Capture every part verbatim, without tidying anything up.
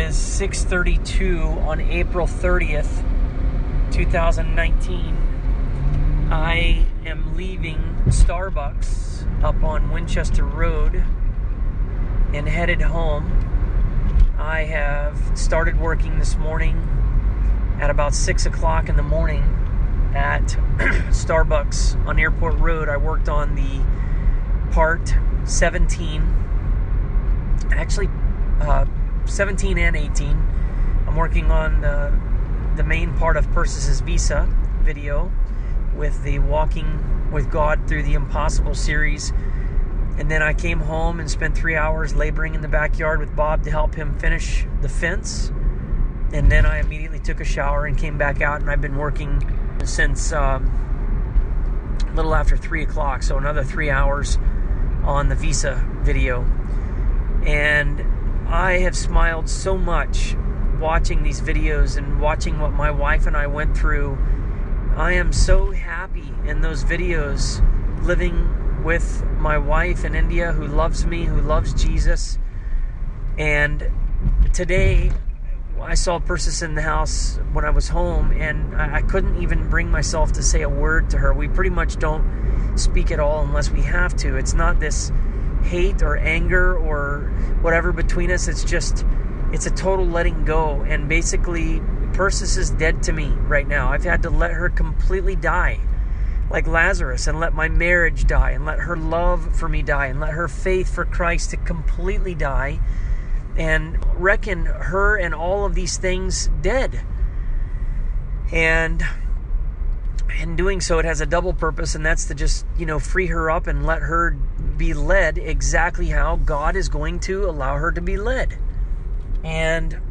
is six thirty-two on April thirtieth, twenty nineteen. I am leaving Starbucks up on Winchester Road and headed home. I have started working this morning at about six o'clock in the morning at Starbucks on Airport Road. I worked on the part seventeen, actually uh, seventeen and eighteen. I'm working on the, the main part of Persis' Visa video with the Walking with God Through the Impossible series. And then I came home and spent three hours laboring in the backyard with Bob to help him finish the fence. And then I immediately took a shower and came back out, and I've been working since um, a little after three o'clock, so another three hours on the Visa video. And I have smiled so much watching these videos and watching what my wife and I went through. I am so happy in those videos, living with my wife in India who loves me, who loves Jesus. And today I saw Persis in the house when I was home, and I couldn't even bring myself to say a word to her. We pretty much don't speak at all unless we have to. It's not this hate or anger or whatever between us. It's just, it's a total letting go. And basically, Persis is dead to me right now. I've had to let her completely die, like Lazarus, and let my marriage die, and let her love for me die, and let her faith for Christ to completely die, and reckon her and all of these things dead. And in doing so, it has a double purpose, and that's to just, you know, free her up and let her be led exactly how God is going to allow her to be led. And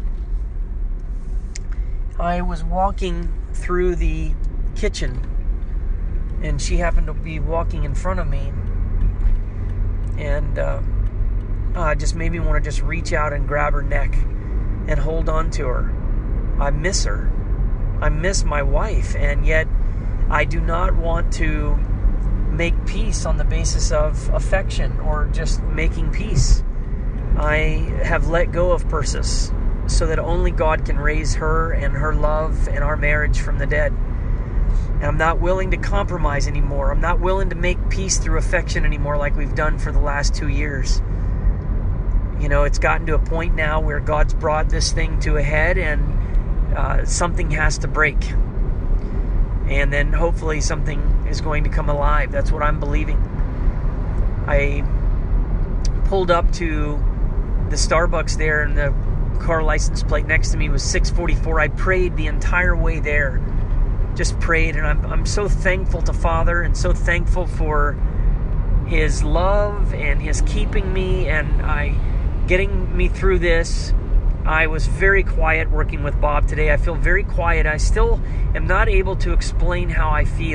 I was walking through the kitchen, and she happened to be walking in front of me, and uh, uh, just made me want to just reach out and grab her neck and hold on to her. I miss her. I miss my wife, and yet I do not want to make peace on the basis of affection or just making peace. I have let go of Persis so that only God can raise her and her love and our marriage from the dead. And I'm not willing to compromise anymore. I'm not willing to make peace through affection anymore like we've done for the last two years. You know, it's gotten to a point now where God's brought this thing to a head, and uh, something has to break. And then hopefully something is going to come alive. That's what I'm believing. I pulled up to the Starbucks there, and the car license plate next to me was six forty-four. I prayed the entire way there. Just prayed, and I'm I'm so thankful to Father, and so thankful for His love and His keeping me and I getting me through this. I was very quiet working with Bob today. I feel very quiet. I still am not able to explain how I feel.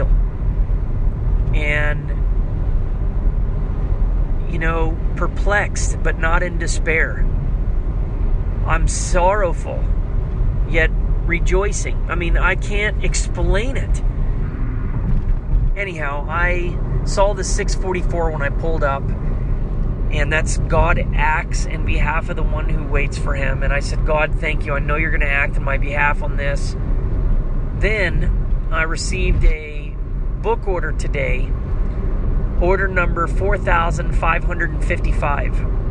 And, you know, perplexed, but not in despair. I'm sorrowful, yet rejoicing. I mean, I can't explain it. Anyhow, I saw the six forty-four when I pulled up, and that's God acts in behalf of the one who waits for Him. And I said, God, thank you. I know you're going to act in my behalf on this. Then I received a book order today, order number four thousand five hundred fifty-five.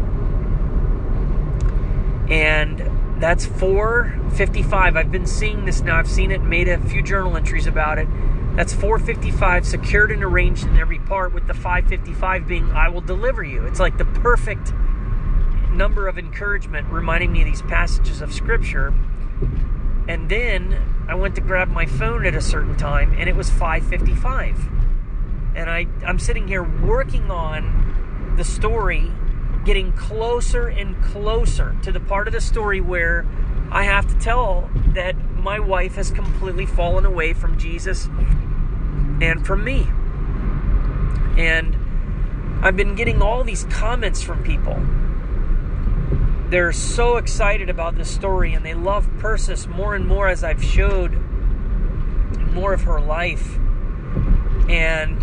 And that's four fifty-five. I've been seeing this now. I've seen it, made a few journal entries about it. That's four fifty-five secured and arranged in every part, with the five fifty-five being, I will deliver you. It's like the perfect number of encouragement, reminding me of these passages of Scripture. And then I went to grab my phone at a certain time, and it was five fifty-five. And I, I'm sitting here working on the story, getting closer and closer to the part of the story where I have to tell that my wife has completely fallen away from Jesus and from me. And I've been getting all these comments from people. They're so excited about this story, and they love Persis more and more as I've showed more of her life. And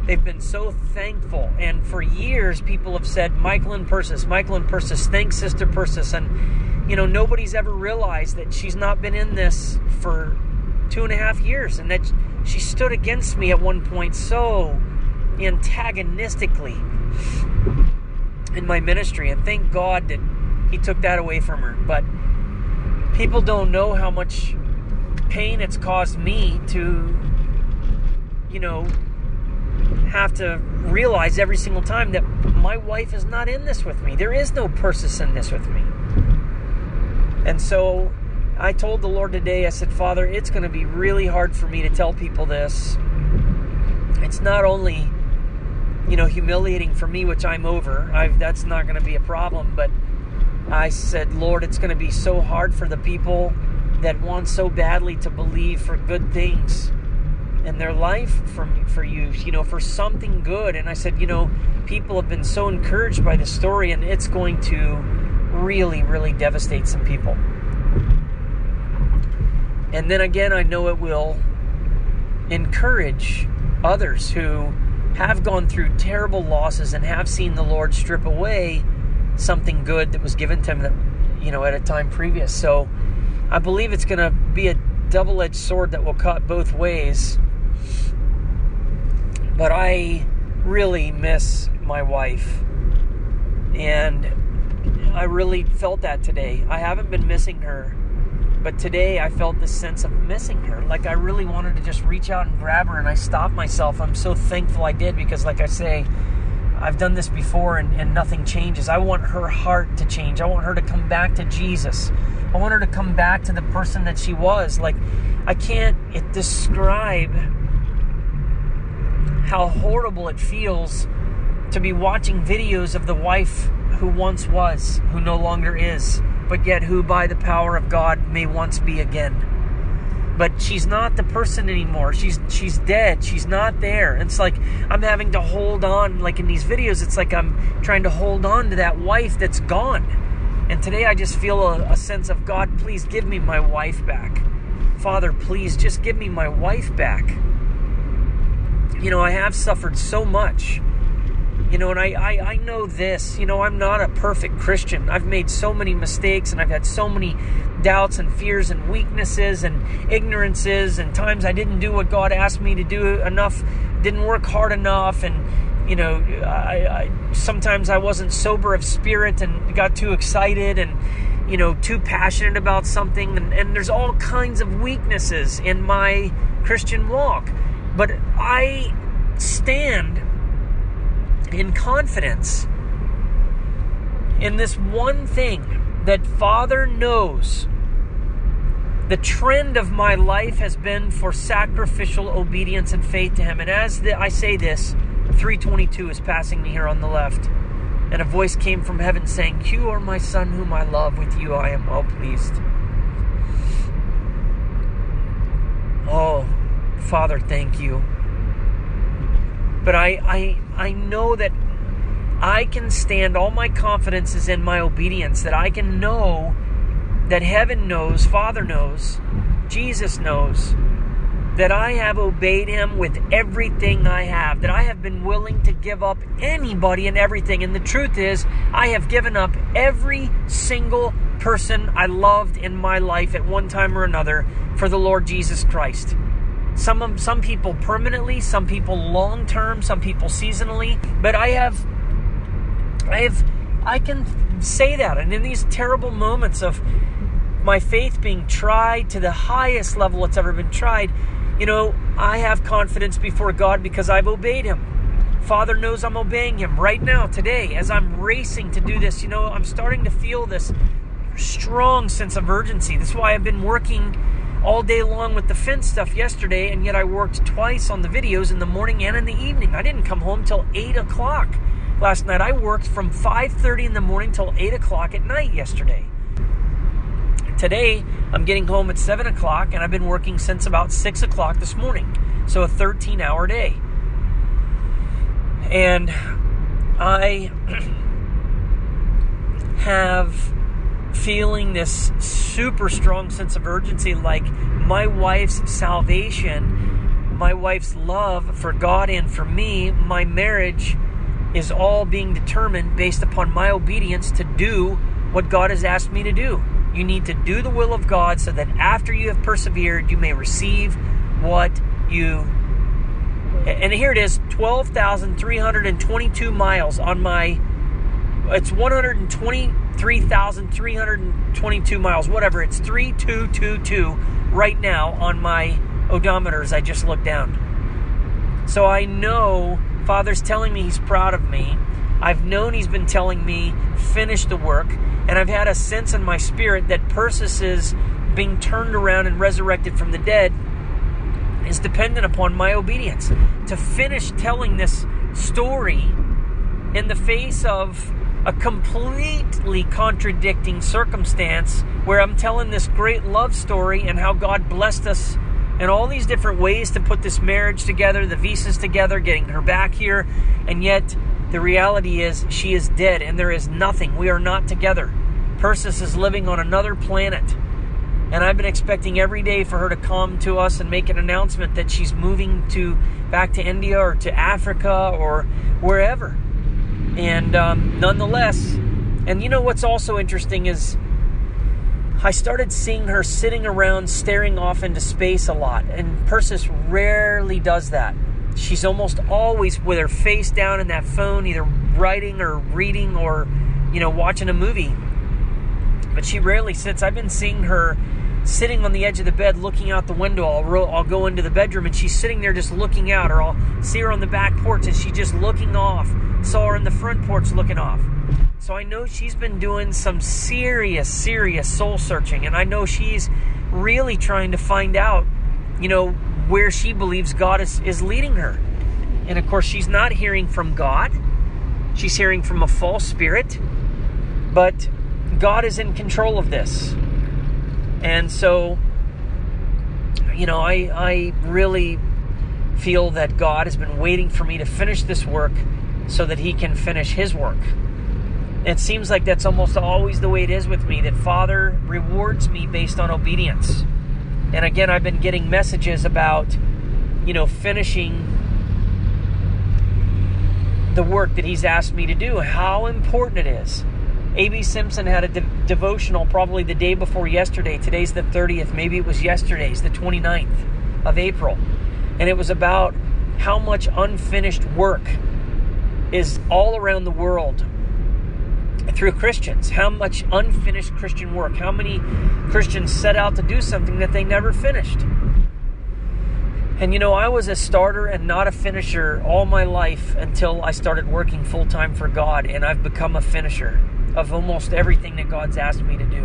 they've been so thankful. And for years, people have said, Michael and Persis, Michael and Persis, thanks, Sister Persis. And, you know, nobody's ever realized that she's not been in this for two and a half years. And that she stood against me at one point so antagonistically in my ministry. And thank God that He took that away from her. But people don't know how much pain it's caused me to, you know, have to realize every single time that my wife is not in this with me. There is no Persis in this with me. And so I told the Lord today, I said, Father, it's going to be really hard for me to tell people this. It's not only, you know, humiliating for me, which I'm over. I've, that's not going to be a problem. But I said, Lord, it's going to be so hard for the people that want so badly to believe for good things in their life from for you, you know, for something good. And I said, you know, people have been so encouraged by the story, and it's going to really, really devastate some people. And then again, I know it will encourage others who have gone through terrible losses and have seen the Lord strip away something good that was given to them, that, you know, at a time previous. So I believe it's going to be a double-edged sword that will cut both ways. But I really miss my wife. And I really felt that today. I haven't been missing her. But today I felt this sense of missing her. Like I really wanted to just reach out and grab her, and I stopped myself. I'm so thankful I did, because like I say, I've done this before and, and nothing changes. I want her heart to change. I want her to come back to Jesus. I want her to come back to the person that she was. Like, I can't it describe how horrible it feels to be watching videos of the wife who once was, who no longer is, but yet who by the power of God may once be again. But she's not the person anymore. She's she's dead. She's not there. It's like I'm having to hold on, like in these videos, it's like I'm trying to hold on to that wife that's gone. And today I just feel a, a sense of, God, please give me my wife back. Father, please just give me my wife back. You know, I have suffered so much. You know, and I, I, I know this. You know, I'm not a perfect Christian. I've made so many mistakes, and I've had so many doubts and fears and weaknesses and ignorances, and times I didn't do what God asked me to do enough, didn't work hard enough, and you know, I, I sometimes I wasn't sober of spirit and got too excited and, you know, too passionate about something. And, and there's all kinds of weaknesses in my Christian walk. But I stand in confidence in this one thing, that Father knows the trend of my life has been for sacrificial obedience and faith to Him. And as the, I say this, three twenty-two is passing me here on the left. And a voice came from heaven saying, "You are my Son whom I love. With you I am well pleased." Oh, Father, thank you. But I, I, I know that I can stand, all my confidence is in my obedience, that I can know that heaven knows, Father knows, Jesus knows, that I have obeyed Him with everything I have, that I have been willing to give up anybody and everything. And the truth is, I have given up every single person I loved in my life at one time or another for the Lord Jesus Christ. Some of, some people permanently, some people long term, some people seasonally. But I have, I have, I can say that. And in these terrible moments of my faith being tried to the highest level it's ever been tried, you know, I have confidence before God because I've obeyed Him. Father knows I'm obeying Him right now, today, as I'm racing to do this. You know, I'm starting to feel this strong sense of urgency. That's why I've been working all day long with the fence stuff yesterday, and yet I worked twice on the videos, in the morning and in the evening. I didn't come home till eight o'clock last night. I worked from five thirty in the morning till eight o'clock at night yesterday. Today, I'm getting home at seven o'clock, and I've been working since about six o'clock this morning. So a thirteen-hour day. And I have feeling this super strong sense of urgency, like my wife's salvation my wife's love for God and for me, my marriage is all being determined based upon my obedience to do what God has asked me to do. You need to do the will of God so that after you have persevered, you may receive what you... And here it is, twelve thousand three hundred twenty-two miles on my... It's one hundred twenty-three thousand three hundred twenty-two miles, whatever. It's three two two two right now on my odometer as I just looked down. So I know Father's telling me He's proud of me. I've known He's been telling me, finish the work. And I've had a sense in my spirit that Persis' being turned around and resurrected from the dead is dependent upon my obedience. To finish telling this story in the face of a completely contradicting circumstance where I'm telling this great love story and how God blessed us in all these different ways to put this marriage together, the visas together, getting her back here, and yet the reality is she is dead and there is nothing. We are not together. Persis is living on another planet. And I've been expecting every day for her to come to us and make an announcement that she's moving to back to India or to Africa or wherever. And um, nonetheless, and you know what's also interesting is I started seeing her sitting around staring off into space a lot. And Persis rarely does that. She's almost always with her face down in that phone, either writing or reading or, you know, watching a movie. But she rarely sits. I've been seeing her sitting on the edge of the bed looking out the window. I'll, ro- I'll go into the bedroom and she's sitting there just looking out. Or I'll see her on the back porch and she's just looking off. Saw her in the front porch looking off. So I know she's been doing some serious, serious soul searching. And I know she's really trying to find out, you know, where she believes God is, is leading her. And of course, she's not hearing from God. She's hearing from a false spirit. But God is in control of this. And so, you know, I, I really feel that God has been waiting for me to finish this work so that He can finish His work. It seems like that's almost always the way it is with me, that Father rewards me based on obedience. And again, I've been getting messages about, you know, finishing the work that He's asked me to do, how important it is. A B Simpson had a de- devotional probably the day before yesterday. Today's the thirtieth. Maybe it was yesterday's, the twenty-ninth of April. And it was about how much unfinished work is all around the world through Christians. How much unfinished Christian work. How many Christians set out to do something that they never finished. And you know, I was a starter and not a finisher all my life until I started working full-time for God. And I've become a finisher of almost everything that God's asked me to do.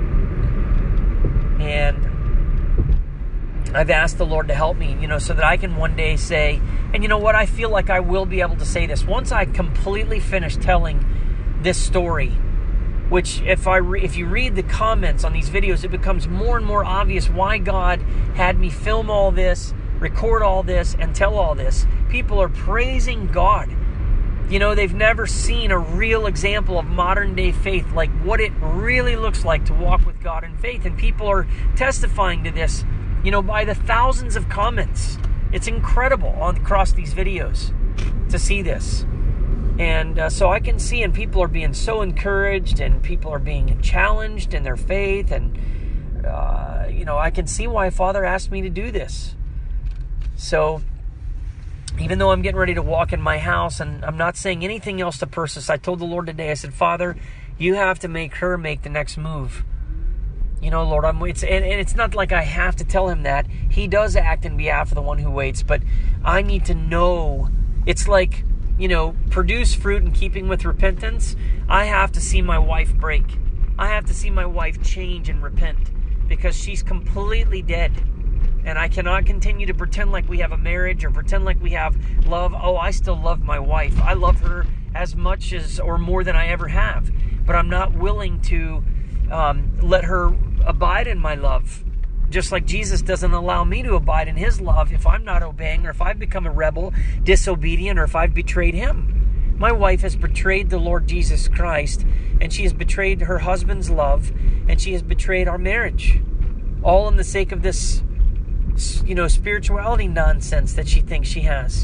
And I've asked the Lord to help me, you know, so that I can one day say, and you know what, I feel like I will be able to say this. Once I completely finish telling this story, which if I re- if you read the comments on these videos, it becomes more and more obvious why God had me film all this, record all this, and tell all this. People are praising God. You know, they've never seen a real example of modern day faith, like what it really looks like to walk with God in faith. And people are testifying to this, you know, by the thousands of comments. It's incredible on across these videos to see this. And uh, so I can see, and people are being so encouraged, and people are being challenged in their faith. And, uh, you know, I can see why Father asked me to do this. So even though I'm getting ready to walk in my house, and I'm not saying anything else to Persis, I told the Lord today, I said, Father, you have to make her make the next move. You know, Lord, I'm. It's and, and it's not like I have to tell Him that. He does act in behalf of the one who waits, but I need to know. It's like, you know, produce fruit in keeping with repentance. I have to see my wife break. I have to see my wife change and repent, because she's completely dead. And I cannot continue to pretend like we have a marriage or pretend like we have love. Oh, I still love my wife. I love her as much as or more than I ever have. But I'm not willing to um, let her abide in my love. Just like Jesus doesn't allow me to abide in His love if I'm not obeying, or if I've become a rebel, disobedient, or if I've betrayed Him. My wife has betrayed the Lord Jesus Christ, and she has betrayed her husband's love, and she has betrayed our marriage. All in the sake of this you know, spirituality nonsense that she thinks she has.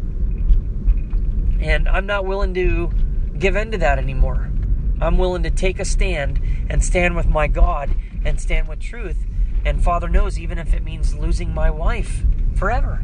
And I'm not willing to give in to that anymore. I'm willing to take a stand and stand with my God and stand with truth. And Father knows, even if it means losing my wife forever.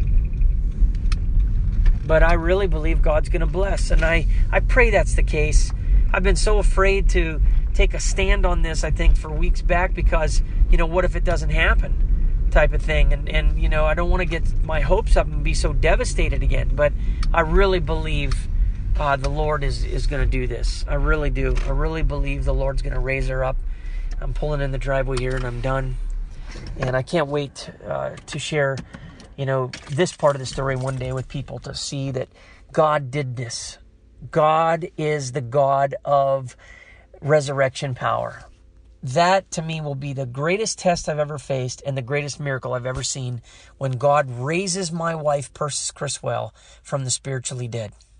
But I really believe God's going to bless. And I, I pray that's the case. I've been so afraid to take a stand on this, I think, for weeks back because, you know, what if it doesn't happen type of thing. And, and you know, I don't want to get my hopes up and be so devastated again. But I really believe uh, the Lord is, is going to do this. I really do. I really believe the Lord's going to raise her up. I'm pulling in the driveway here and I'm done. And I can't wait uh, to share, you know, this part of the story one day with people to see that God did this. God is the God of resurrection power. That, to me, will be the greatest test I've ever faced and the greatest miracle I've ever seen when God raises my wife, Persis Criswell, from the spiritually dead.